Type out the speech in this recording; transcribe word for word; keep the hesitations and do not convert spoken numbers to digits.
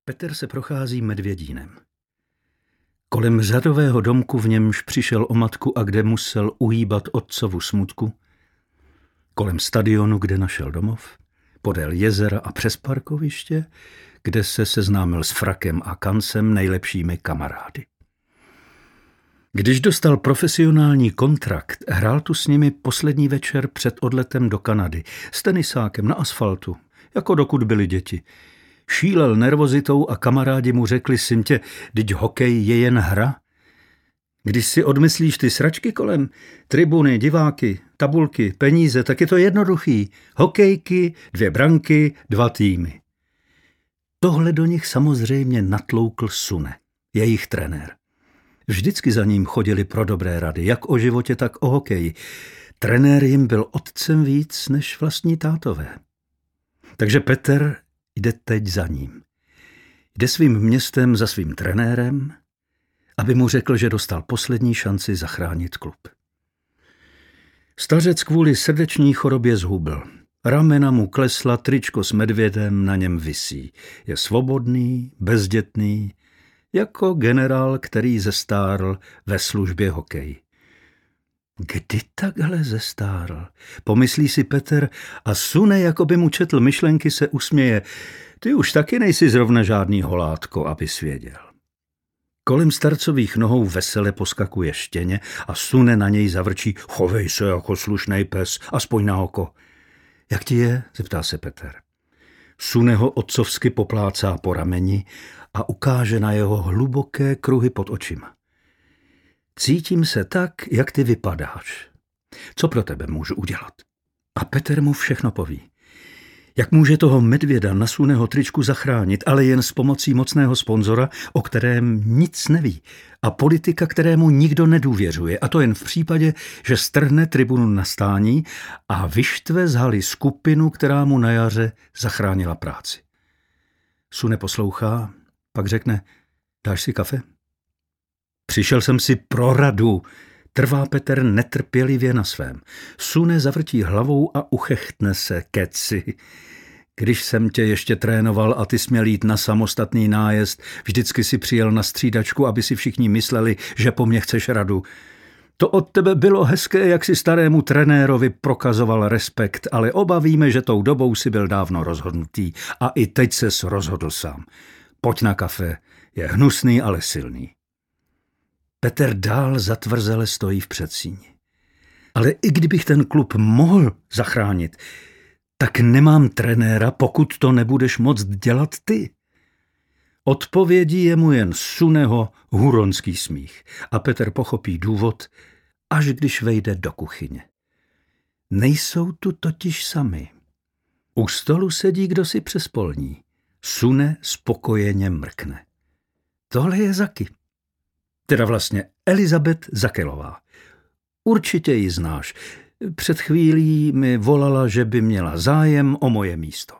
Petr se prochází Medvědínem. Kolem řadového domku, v němž přišel o matku a kde musel uhýbat otcovu smutku. Kolem stadionu, kde našel domov. Podél jezera a přes parkoviště, kde se seznámil s Frakem a Kancem, nejlepšími kamarády. Když dostal profesionální kontrakt, hrál tu s nimi poslední večer před odletem do Kanady s tenisákem na asfaltu, jako dokud byli děti. Šílel nervozitou a kamarádi mu řekli: Simtě, vždyť hokej je jen hra. Když si odmyslíš ty sračky kolem, tribuny, diváky, tabulky, peníze, tak je to jednoduchý. Hokejky, dvě branky, dva týmy. Tohle do nich samozřejmě natloukl Sune, jejich trenér. Vždycky za ním chodili pro dobré rady, jak o životě, tak o hokeji. Trenér jim byl otcem víc než vlastní tátové. Takže Petr jde teď za ním. Jde svým městem za svým trenérem, aby mu řekl, že dostal poslední šanci zachránit klub. Stařec kvůli srdeční chorobě zhubl. Ramena mu klesla, tričko s medvědem na něm visí. Je svobodný, bezdětný, jako generál, který zestárl ve službě hokeji. Kdy takhle zestárl? Pomyslí si Petr a Sune, jako by mu četl myšlenky, se usměje. Ty už taky nejsi zrovna žádný holátko, aby svěděl. Kolem starcových nohou vesele poskakuje štěně a Sune na něj zavrčí: Chovej se jako slušnej pes, aspoň na oko. Jak ti je? Zeptá se Petr. Sune ho otcovsky poplácá po rameni a ukáže na jeho hluboké kruhy pod očima. Cítím se tak, jak ty vypadáš. Co pro tebe můžu udělat? A Petr mu všechno poví. Jak může toho medvěda na Suneho tričku zachránit, ale jen s pomocí mocného sponzora, o kterém nic neví, a politika, kterému nikdo nedůvěřuje, a to jen v případě, že strhne tribunu na stání a vyštve z haly skupinu, která mu na jaře zachránila práci. Sune poslouchá, pak řekne: Dáš si kafe? Přišel jsem si pro radu, trvá Petr netrpělivě na svém. Sune zavrtí hlavou a uchechtne se: Keci. Když jsem tě ještě trénoval a ty směl jít na samostatný nájezd, vždycky si přijel na střídačku, aby si všichni mysleli, že po mně chceš radu. To od tebe bylo hezké, jak si starému trenérovi prokazoval respekt, ale oba víme, že tou dobou si byl dávno rozhodnutý a i teď ses rozhodl sám. Pojď na kafe, je hnusný, ale silný. Petr dál zatvrzele stojí v předsíni. Ale i kdybych ten klub mohl zachránit, tak nemám trenéra, pokud to nebudeš moct dělat ty. Odpovědí je mu jen Suneho huronský smích a Petr pochopí důvod, až když vejde do kuchyně. Nejsou tu totiž sami. U stolu sedí kdosi přespolní. Sune spokojeně mrkne. Tohle je Zaki. Teda vlastně Elizabeth Zakelová. Určitě ji znáš. Před chvílí mi volala, že by měla zájem o moje místo.